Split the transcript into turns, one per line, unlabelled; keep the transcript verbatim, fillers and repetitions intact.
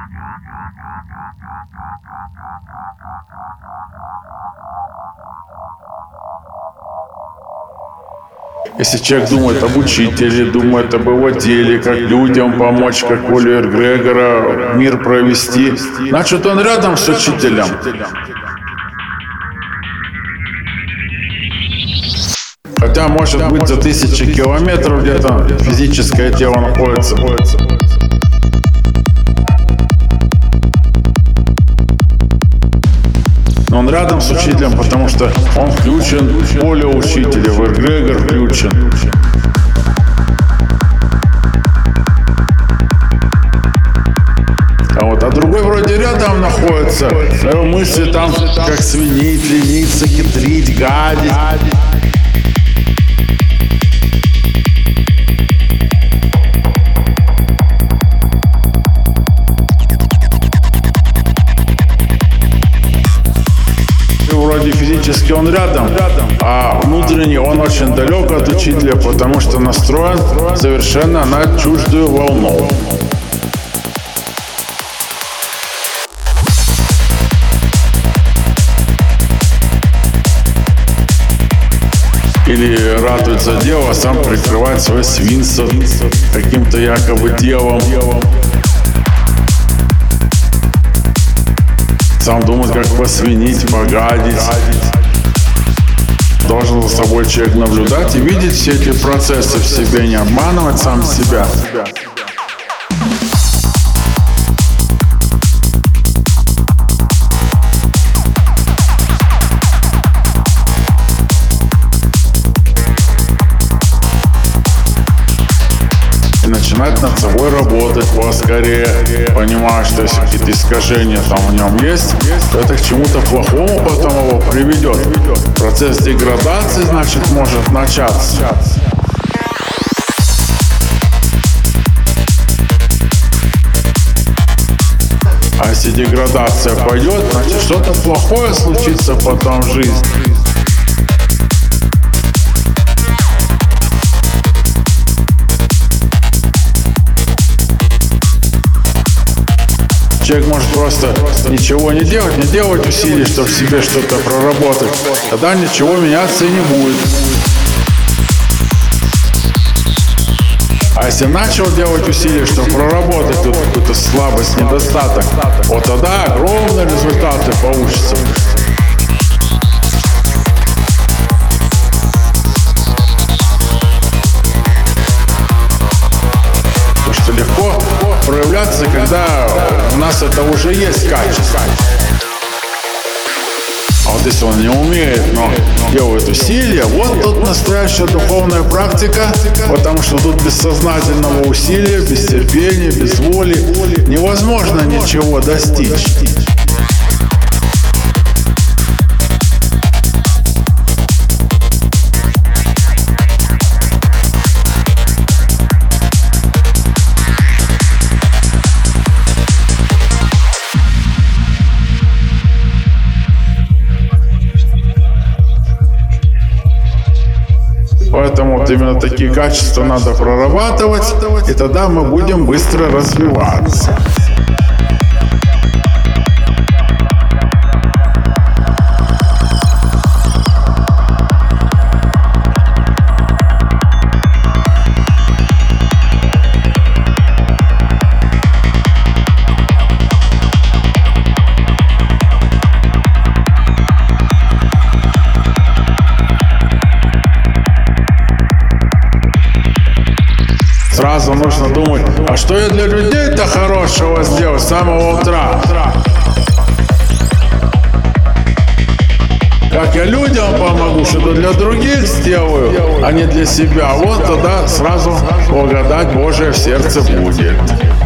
Если человек думает об учителе, думает об его деле, как людям помочь, как волю эгрегора мир провести, значит, он рядом с учителем. Хотя, может быть, за тысячи километров где-то физическое тело находится. Но он рядом с учителем, потому что он включен в поле учителя, в эгрегор включен. А вот а другой вроде рядом находится, его мысли там как свинить, лениться, хитрить, гадить. Вроде физически он рядом, а внутренне он очень далек от учителя, потому что настроен совершенно на чуждую волну. Или ратует за дело, а сам прикрывает свое свинство каким-то якобы делом. Сам думает, как посвинить, погадить. Должен за собой человек наблюдать и видеть все эти процессы в себе, не обманывать сам себя. Начинать над собой работать поскорее, понимая, что если какие-то искажения там в нем есть, то это к чему-то плохому потом его приведет. Процесс деградации, значит, может начаться. А если деградация пойдет, значит, что-то плохое случится потом в жизни. Человек может просто ничего не делать, не делать усилий, чтобы в себе что-то проработать. Тогда ничего меняться и не будет. А если начал делать усилия, чтобы проработать тут какую-то слабость, недостаток, вот тогда огромные результаты получатся. Потому что легко проявляться, когда у нас это уже есть качество. А вот если он не умеет, но делает усилия, вот тут настоящая духовная практика, потому что тут без сознательного усилия, без терпения, без воли невозможно ничего достичь. Поэтому вот именно такие качества надо прорабатывать, и тогда мы будем быстро развиваться. Сразу нужно думать, а что я для людей-то хорошего сделаю с самого утра? Как я людям помогу, что-то для других сделаю, а не для себя. Вот тогда сразу благодать Божия в сердце будет.